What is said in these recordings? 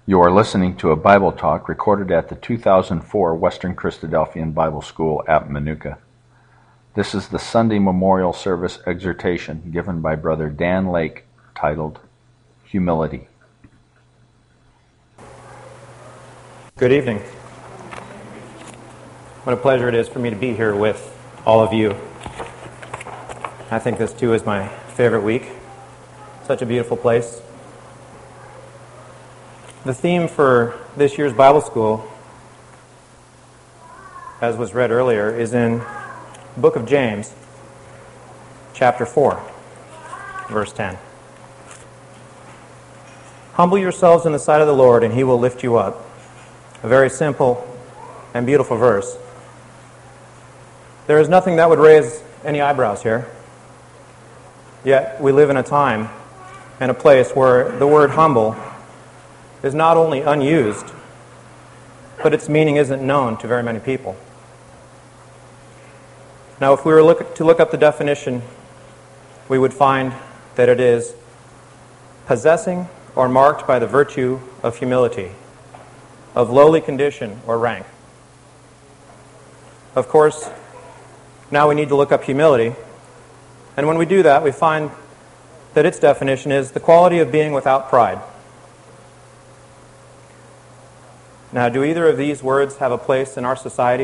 You are listening to a Bible talk recorded at the 2004 Western Christadelphian Bible School at Manuka. This is the Sunday Memorial Service exhortation given by Brother Dan Lake, titled Humility. Good evening. What a pleasure it is for me to be here with all of you. I think this too is my favorite week. Such a beautiful place. The theme for this year's Bible school, as was read earlier, is in the book of James, chapter 4, verse 10. Humble yourselves in the sight of the Lord, and He will lift you up. A very simple and beautiful verse. There is nothing that would raise any eyebrows here. Yet we live in a time and a place where the word humble is not only unused, but its meaning isn't known to very many people. Now, if we were to look up the definition, we would find that it is possessing or marked by the virtue of humility, of lowly condition or rank. Of course, now we need to look up humility, and when we do that, we find that its definition is the quality of being without pride. Now, do either of these words have a place in our society?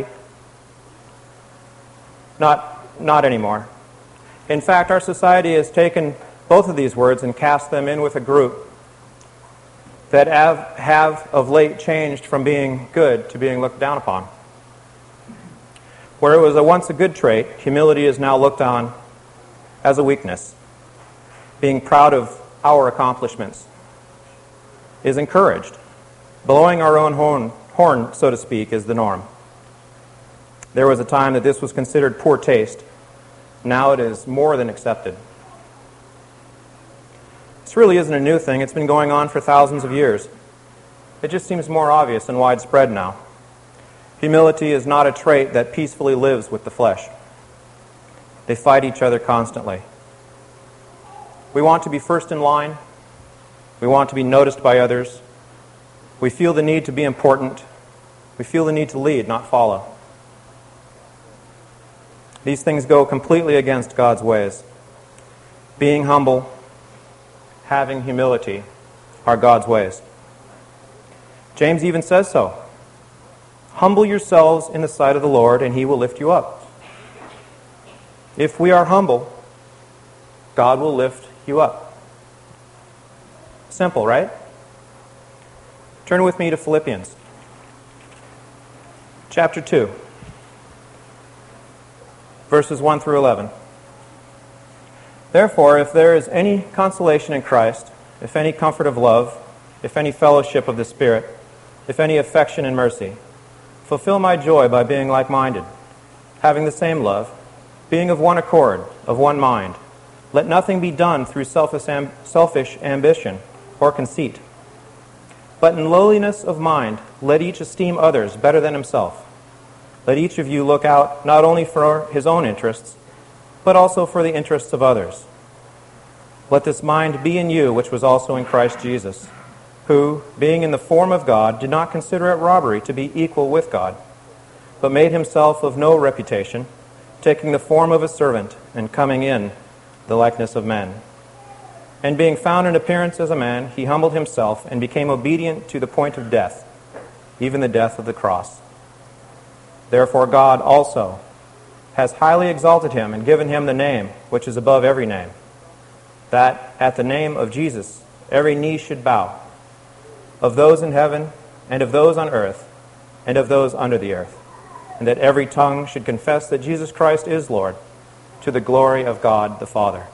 Not anymore. In fact, our society has taken both of these words and cast them in with a group that have of late changed from being good to being looked down upon. Where it was once a good trait, humility is now looked on as a weakness. Being proud of our accomplishments is encouraged. Blowing our own horn, so to speak, is the norm. There was a time that this was considered poor taste. Now it is more than accepted. This really isn't a new thing. It's been going on for thousands of years. It just seems more obvious and widespread now. Humility is not a trait that peacefully lives with the flesh. They fight each other constantly. We want to be first in line. We want to be noticed by others. We feel the need to be important. We feel the need to lead, not follow. These things go completely against God's ways. Being humble, having humility, are God's ways. James even says so. Humble yourselves in the sight of the Lord, and He will lift you up. If we are humble, God will lift you up. Simple, right? Turn with me to Philippians, chapter 2, verses 1 through 11. Therefore, if there is any consolation in Christ, if any comfort of love, if any fellowship of the Spirit, if any affection and mercy, fulfill my joy by being like-minded, having the same love, being of one accord, of one mind. Let nothing be done through selfish ambition or conceit, but in lowliness of mind, let each esteem others better than himself. Let each of you look out not only for his own interests, but also for the interests of others. Let this mind be in you, which was also in Christ Jesus, who, being in the form of God, did not consider it robbery to be equal with God, but made himself of no reputation, taking the form of a servant and coming in the likeness of men. And being found in appearance as a man, he humbled himself and became obedient to the point of death, even the death of the cross. Therefore God also has highly exalted him and given him the name which is above every name, that at the name of Jesus every knee should bow, of those in heaven and of those on earth and of those under the earth, and that every tongue should confess that Jesus Christ is Lord, to the glory of God the Father.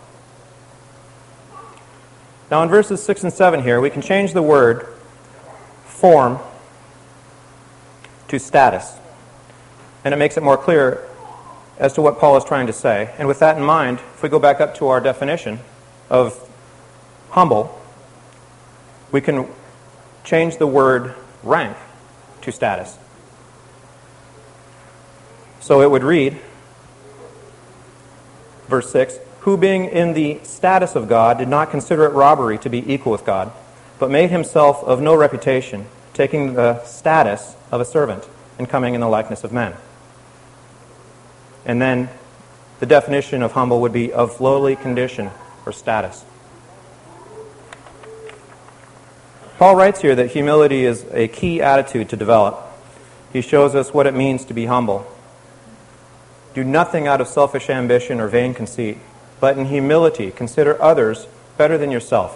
Now in verses 6 and 7 here, we can change the word form to status. And it makes it more clear as to what Paul is trying to say. And with that in mind, if we go back up to our definition of humble, we can change the word rank to status. So it would read, verse 6, who being in the status of God did not consider it robbery to be equal with God, but made himself of no reputation, taking the status of a servant and coming in the likeness of men. And then the definition of humble would be of lowly condition or status. Paul writes here that humility is a key attitude to develop. He shows us what it means to be humble. Do nothing out of selfish ambition or vain conceit, but in humility consider others better than yourself.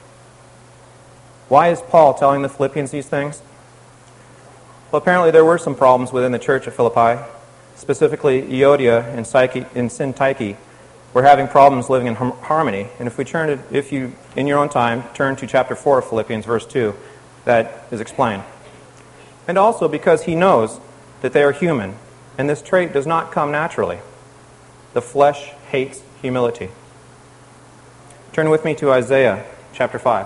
Why is Paul telling the Philippians these things? Well, apparently there were some problems within the church at Philippi. Specifically, Euodia and Syntyche were having problems living in harmony. And if you, in your own time, turn to chapter 4 of Philippians, verse 2, that is explained. And also because he knows that they are human, and this trait does not come naturally. The flesh hates humility. Turn with me to Isaiah chapter 5.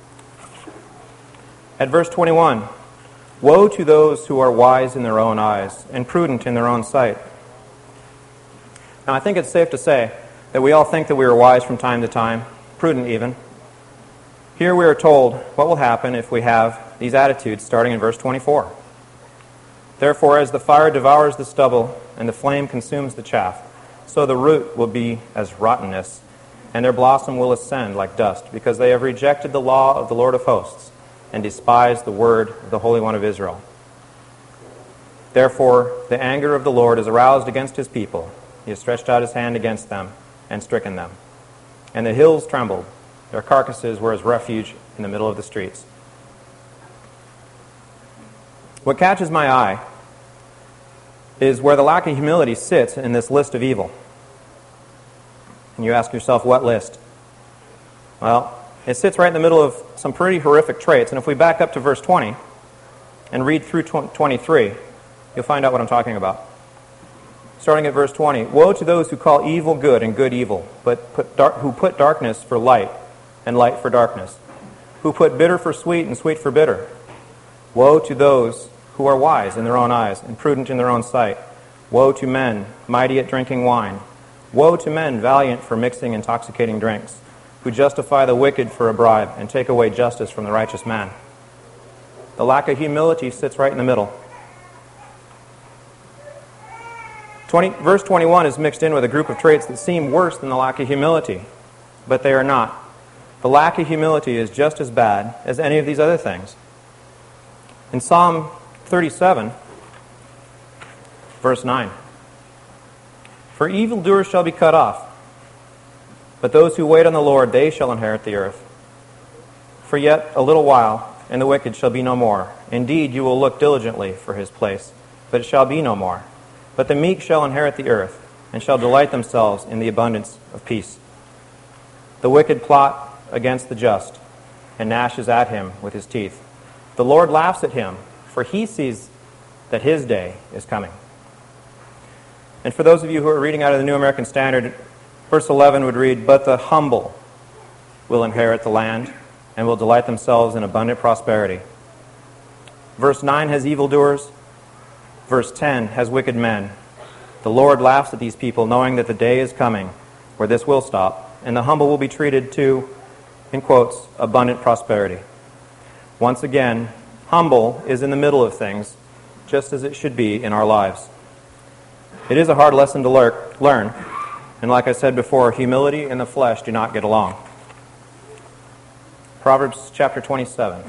At verse 21, "Woe to those who are wise in their own eyes and prudent in their own sight." Now, I think it's safe to say that we all think that we are wise from time to time, prudent even. Here we are told what will happen if we have these attitudes starting in verse 24. "Therefore, as the fire devours the stubble and the flame consumes the chaff, so the root will be as rottenness, and their blossom will ascend like dust, because they have rejected the law of the Lord of hosts and despised the word of the Holy One of Israel. Therefore, the anger of the Lord is aroused against his people. He has stretched out his hand against them and stricken them. And the hills trembled. Their carcasses were as refuge in the middle of the streets." What catches my eye is where the lack of humility sits in this list of evil. And you ask yourself, what list? Well, it sits right in the middle of some pretty horrific traits. And if we back up to verse 20 and read through 23, you'll find out what I'm talking about. Starting at verse 20, "Woe to those who call evil good and good evil, who put darkness for light and light for darkness, who put bitter for sweet and sweet for bitter. Woe to those who are wise in their own eyes and prudent in their own sight. Woe to men mighty at drinking wine. Woe to men valiant for mixing intoxicating drinks, who justify the wicked for a bribe and take away justice from the righteous man." The lack of humility sits right in the middle. Verse 21 is mixed in with a group of traits that seem worse than the lack of humility, but they are not. The lack of humility is just as bad as any of these other things. In Psalm 37, verse 9, "For evildoers shall be cut off, but those who wait on the Lord, they shall inherit the earth. For yet a little while, and the wicked shall be no more. Indeed, you will look diligently for his place, but it shall be no more. But the meek shall inherit the earth, and shall delight themselves in the abundance of peace. The wicked plot against the just, and gnashes at him with his teeth. The Lord laughs at him, for he sees that his day is coming." And for those of you who are reading out of the New American Standard, verse 11 would read, "But the humble will inherit the land, and will delight themselves in abundant prosperity." Verse 9 has evildoers. Verse 10 has wicked men. The Lord laughs at these people, knowing that the day is coming where this will stop, and the humble will be treated to, in quotes, abundant prosperity. Once again, humble is in the middle of things, just as it should be in our lives. It is a hard lesson to learn, and like I said before, humility and the flesh do not get along. Proverbs chapter 27.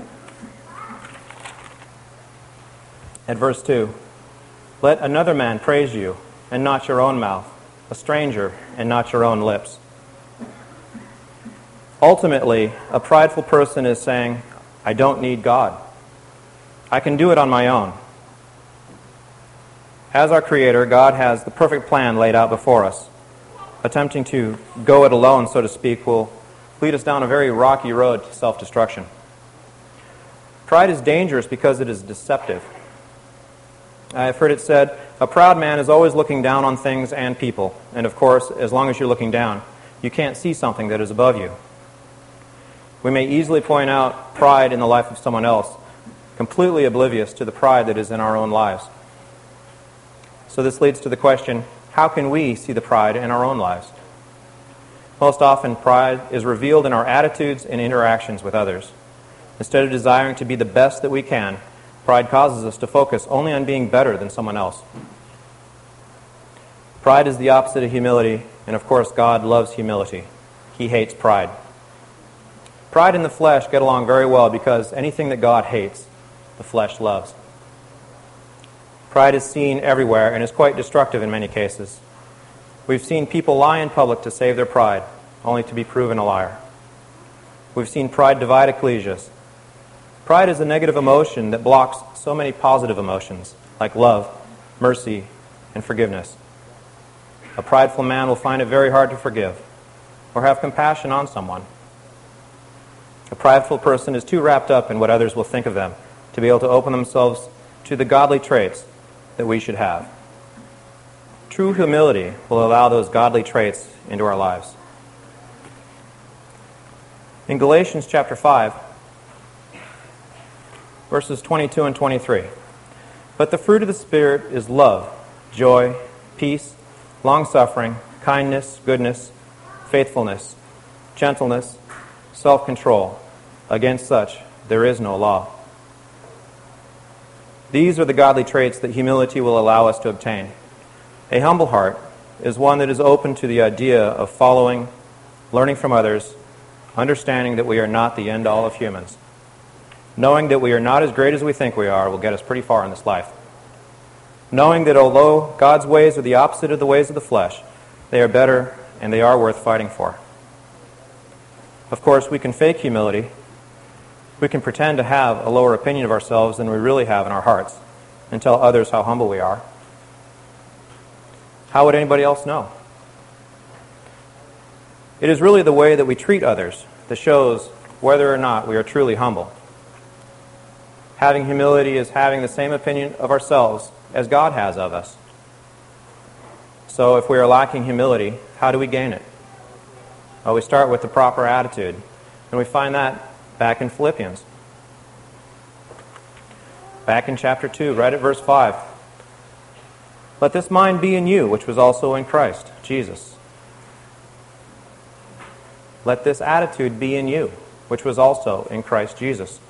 At verse 2, "Let another man praise you, and not your own mouth, a stranger, and not your own lips." Ultimately, a prideful person is saying, "I don't need God. I can do it on my own." As our Creator, God has the perfect plan laid out before us. Attempting to go it alone, so to speak, will lead us down a very rocky road to self-destruction. Pride is dangerous because it is deceptive. I've heard it said, a proud man is always looking down on things and people. And of course, as long as you're looking down, you can't see something that is above you. We may easily point out pride in the life of someone else, completely oblivious to the pride that is in our own lives. So this leads to the question, how can we see the pride in our own lives? Most often, pride is revealed in our attitudes and interactions with others. Instead of desiring to be the best that we can, pride causes us to focus only on being better than someone else. Pride is the opposite of humility, and of course God loves humility. He hates pride. Pride and the flesh get along very well because anything that God hates, the flesh loves. Pride is seen everywhere and is quite destructive in many cases. We've seen people lie in public to save their pride, only to be proven a liar. We've seen pride divide ecclesias. Pride is a negative emotion that blocks so many positive emotions, like love, mercy, and forgiveness. A prideful man will find it very hard to forgive or have compassion on someone. A prideful person is too wrapped up in what others will think of them to be able to open themselves to the godly traits that we should have. True humility will allow those godly traits into our lives. In Galatians chapter 5, verses 22 and 23, "But the fruit of the Spirit is love, joy, peace, long-suffering, kindness, goodness, faithfulness, gentleness, self-control. Against such there is no law." These are the godly traits that humility will allow us to obtain. A humble heart is one that is open to the idea of following, learning from others, understanding that we are not the end-all of humans. Knowing that we are not as great as we think we are will get us pretty far in this life. Knowing that although God's ways are the opposite of the ways of the flesh, they are better and they are worth fighting for. Of course, we can fake humility. We can pretend to have a lower opinion of ourselves than we really have in our hearts and tell others how humble we are. How would anybody else know? It is really the way that we treat others that shows whether or not we are truly humble. Having humility is having the same opinion of ourselves as God has of us. So if we are lacking humility, how do we gain it? Well, we start with the proper attitude, and we find that back in Philippians. Back in chapter 2, right at verse 5. "Let this mind be in you, which was also in Christ Jesus." Let this attitude be in you, which was also in Christ Jesus.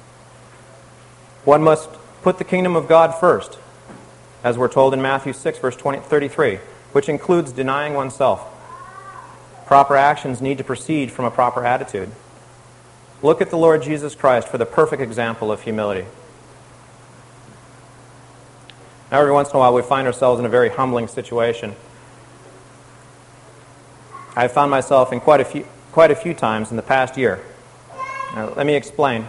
One must put the kingdom of God first, as we're told in Matthew 6, verse 33, which includes denying oneself. Proper actions need to proceed from a proper attitude. Look at the Lord Jesus Christ for the perfect example of humility. Now, every once in a while, we find ourselves in a very humbling situation. I've found myself in quite a few times in the past year. Now, let me explain.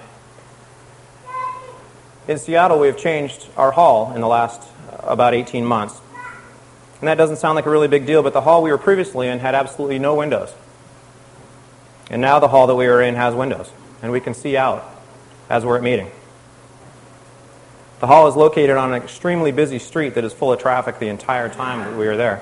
In Seattle, we have changed our hall in the last about 18 months. And that doesn't sound like a really big deal, but the hall we were previously in had absolutely no windows. And now the hall that we are in has windows, and we can see out as we're at meeting. The hall is located on an extremely busy street that is full of traffic the entire time that we are there.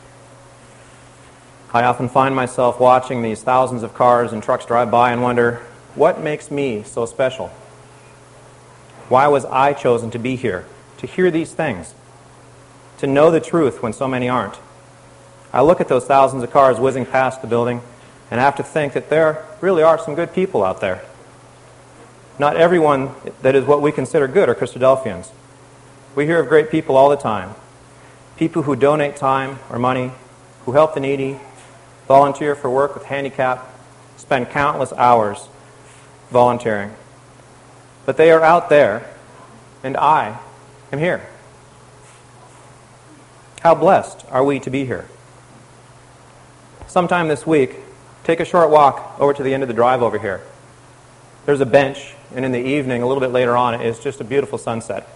I often find myself watching these thousands of cars and trucks drive by and wonder, what makes me so special? Why was I chosen to be here, to hear these things, to know the truth when so many aren't? I look at those thousands of cars whizzing past the building and have to think that there really are some good people out there. Not everyone that is what we consider good are Christadelphians. We hear of great people all the time. People who donate time or money, who help the needy, volunteer for work with handicap, spend countless hours volunteering. But they are out there, and I am here. How blessed are we to be here? Sometime this week, take a short walk over to the end of the drive over here. There's a bench, and in the evening, a little bit later on, it's just a beautiful sunset.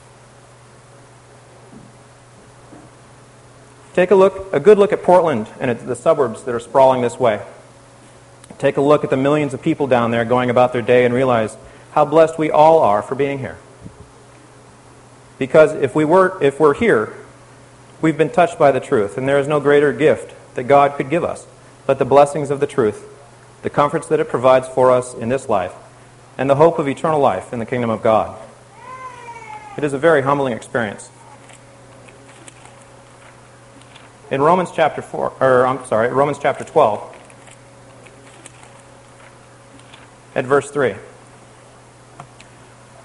Take a good look at Portland and at the suburbs that are sprawling this way. Take a look at the millions of people down there going about their day and realize how blessed we all are for being here. Because if we're here, we've been touched by the truth, and there is no greater gift that God could give us but the blessings of the truth, the comforts that it provides for us in this life, and the hope of eternal life in the kingdom of God. It is a very humbling experience. In Romans chapter 12, at verse 3,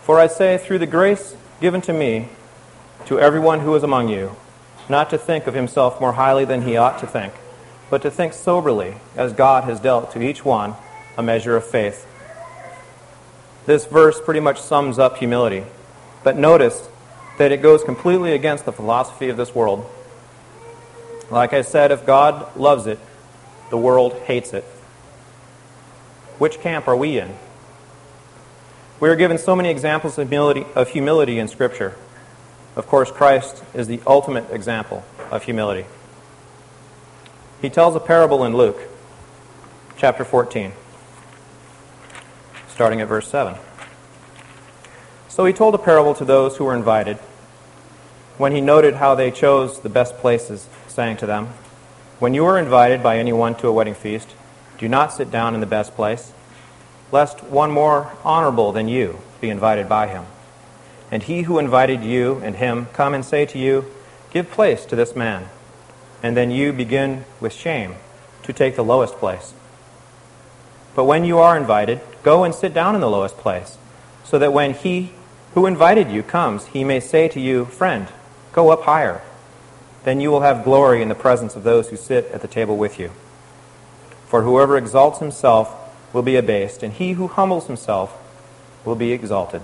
For I say, through the grace given to me, to everyone who is among you, not to think of himself more highly than he ought to think, but to think soberly, as God has dealt to each one a measure of faith. This verse pretty much sums up humility, but notice that it goes completely against the philosophy of this world. Like I said, if God loves it, the world hates it. Which camp are we in? We are given so many examples of humility in Scripture. Of course, Christ is the ultimate example of humility. He tells a parable in Luke, chapter 14, starting at verse 7. So he told a parable to those who were invited. When he noted how they chose the best places, saying to them, "When you are invited by anyone to a wedding feast, do not sit down in the best place, lest one more honorable than you be invited by him. And he who invited you and him come and say to you, 'Give place to this man,' and then you begin with shame to take the lowest place. But when you are invited, go and sit down in the lowest place, so that when he who invited you comes, he may say to you, 'Friend, go up higher.' Then you will have glory in the presence of those who sit at the table with you. For whoever exalts himself will be abased, and he who humbles himself will be exalted."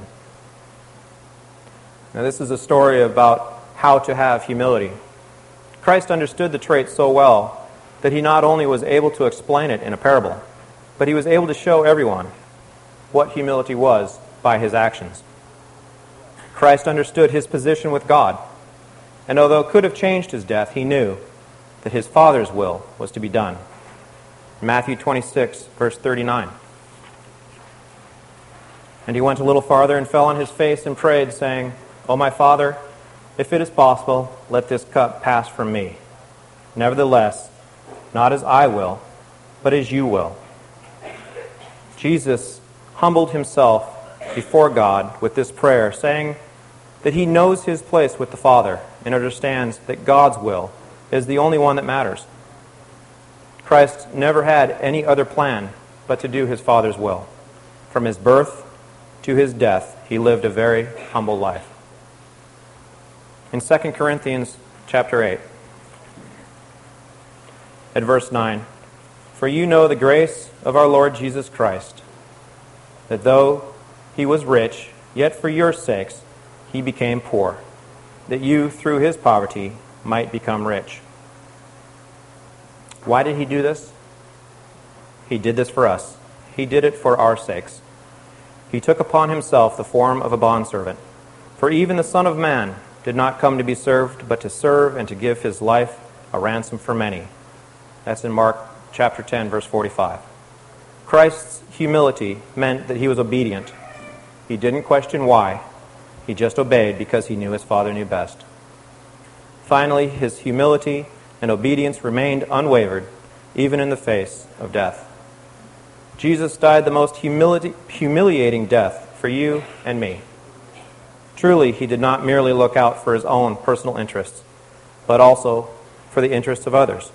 Now this is a story about how to have humility. Christ understood the trait so well that he not only was able to explain it in a parable, but he was able to show everyone what humility was by his actions. Christ understood his position with God, and although it could have changed his death, he knew that his Father's will was to be done. Matthew 26, verse 39. And he went a little farther and fell on his face and prayed, saying, "O my Father, if it is possible, let this cup pass from me. Nevertheless, not as I will, but as you will." Jesus humbled himself before God with this prayer, saying that he knows his place with the Father and understands that God's will is the only one that matters. Christ never had any other plan but to do his Father's will. From his birth to his death, he lived a very humble life. In 2 Corinthians chapter 8, at verse 9, "For you know the grace of our Lord Jesus Christ, that though he was rich, yet for your sakes he became poor, that you through his poverty might become rich." Why did he do this? He did this for us. He did it for our sakes. He took upon himself the form of a bondservant. For even the Son of Man did not come to be served, but to serve and to give his life a ransom for many. That's in Mark chapter 10, verse 45. Christ's humility meant that he was obedient. He didn't question why. He just obeyed because he knew his Father knew best. Finally, his humility and obedience remained unwavered, even in the face of death. Jesus died the most humiliating death for you and me. Truly, he did not merely look out for his own personal interests, but also for the interests of others.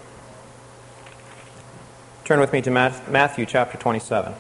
Turn with me to Matthew chapter 27,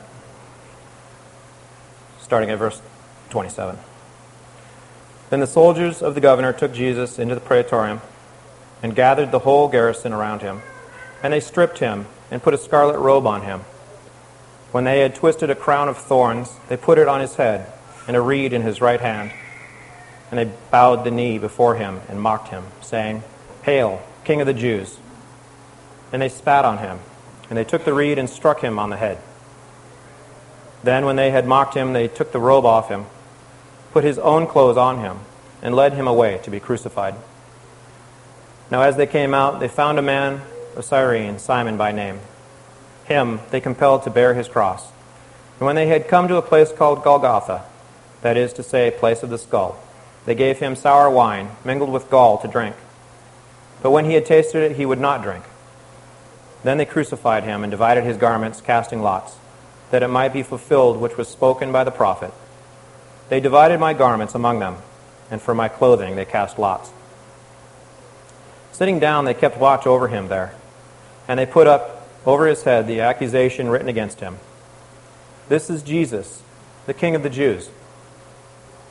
starting at verse 27. Then the soldiers of the governor took Jesus into the praetorium and gathered the whole garrison around him, and they stripped him and put a scarlet robe on him. When they had twisted a crown of thorns, they put it on his head and a reed in his right hand. And they bowed the knee before him and mocked him, saying, "Hail, King of the Jews!" And they spat on him, and they took the reed and struck him on the head. Then when they had mocked him, they took the robe off him, put his own clothes on him, and led him away to be crucified. Now as they came out, they found a man of Cyrene, Simon by name. Him they compelled to bear his cross. And when they had come to a place called Golgotha, that is to say, place of the skull, they gave him sour wine, mingled with gall, to drink. But when he had tasted it, he would not drink. Then they crucified him and divided his garments, casting lots, that it might be fulfilled which was spoken by the prophet. They divided my garments among them, and for my clothing they cast lots. Sitting down, they kept watch over him there, and they put up over his head the accusation written against him. "This is Jesus, the King of the Jews."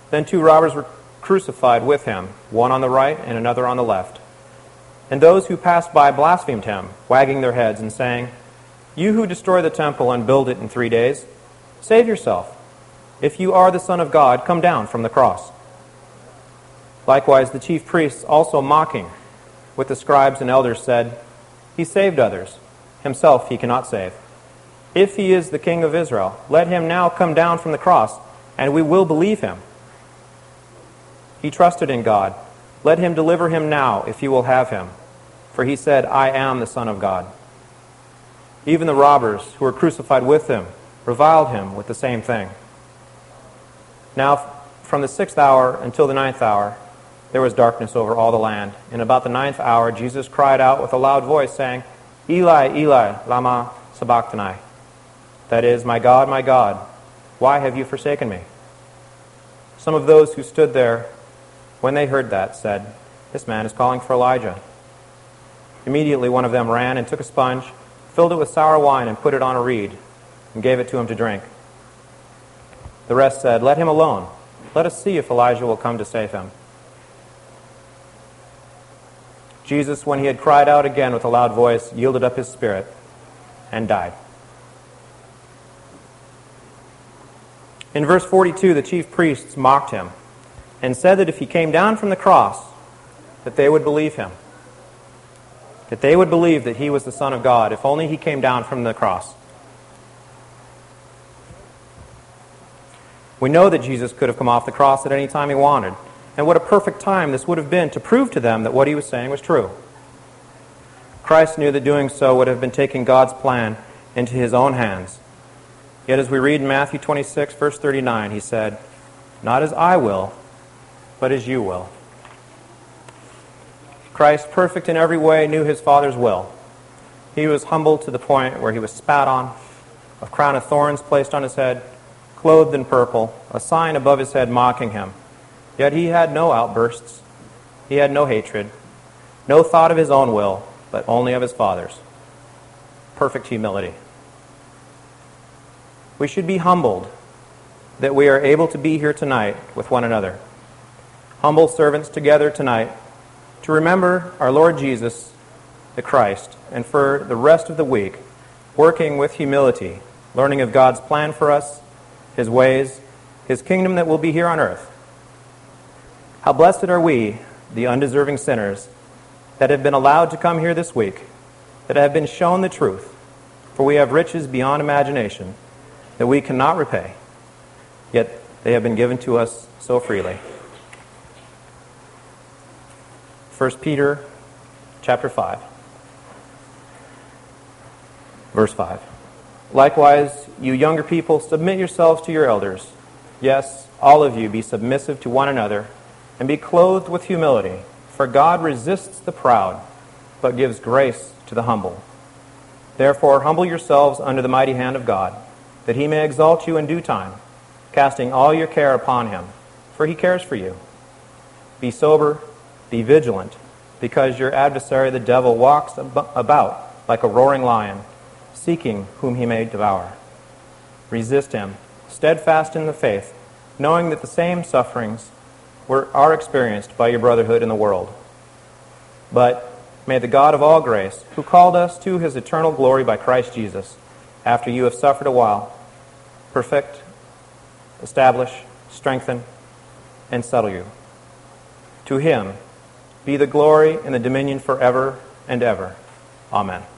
Then 2 robbers were crucified with him, one on the right and another on the left. And those who passed by blasphemed him, wagging their heads and saying, "You who destroy the temple and build it in 3 days, save yourself. If you are the Son of God, come down from the cross." Likewise, the chief priests, also mocking with the scribes and elders, said, "He saved others. Himself he cannot save. If he is the King of Israel, let him now come down from the cross, and we will believe him. He trusted in God. Let him deliver him now, if you will have him. For he said, 'I am the Son of God.'" Even the robbers who were crucified with him reviled him with the same thing. Now, from the 6th hour until the 9th hour, there was darkness over all the land. And about the 9th hour, Jesus cried out with a loud voice, saying, "Eli, Eli, lama sabachthani?" That is, my God, why have you forsaken me?" Some of those who stood there, when they heard that, said, "This man is calling for Elijah." Immediately one of them ran and took a sponge, filled it with sour wine, and put it on a reed, and gave it to him to drink. The rest said, "Let him alone. Let us see if Elijah will come to save him." Jesus, when he had cried out again with a loud voice, yielded up his spirit and died. In verse 42, the chief priests mocked him and said that if he came down from the cross, that they would believe him. That they would believe that he was the Son of God, if only he came down from the cross. We know that Jesus could have come off the cross at any time he wanted, and what a perfect time this would have been to prove to them that what he was saying was true. Christ knew that doing so would have been taking God's plan into his own hands. Yet as we read in Matthew 26, verse 39, he said, "Not as I will, but as you will." Christ, perfect in every way, knew his Father's will. He was humbled to the point where he was spat on, a crown of thorns placed on his head, clothed in purple, a sign above his head mocking him. Yet he had no outbursts. He had no hatred, no thought of his own will, but only of his Father's. Perfect humility. We should be humbled that we are able to be here tonight with one another. Humble servants together tonight to remember our Lord Jesus, the Christ, and for the rest of the week, working with humility, learning of God's plan for us, his ways, his kingdom that will be here on earth. How blessed are we, the undeserving sinners, that have been allowed to come here this week, that have been shown the truth, for we have riches beyond imagination that we cannot repay, yet they have been given to us so freely. 1 Peter chapter 5, verse 5. Likewise, you younger people, submit yourselves to your elders. Yes, all of you be submissive to one another, and be clothed with humility, for God resists the proud, but gives grace to the humble. Therefore, humble yourselves under the mighty hand of God, that he may exalt you in due time, casting all your care upon him, for he cares for you. Be sober, be vigilant, because your adversary the devil walks about like a roaring lion, seeking whom he may devour. Resist him, steadfast in the faith, knowing that the same sufferings are experienced by your brotherhood in the world. But may the God of all grace, who called us to his eternal glory by Christ Jesus, after you have suffered a while, perfect, establish, strengthen, and settle you. To him be the glory and the dominion forever and ever. Amen.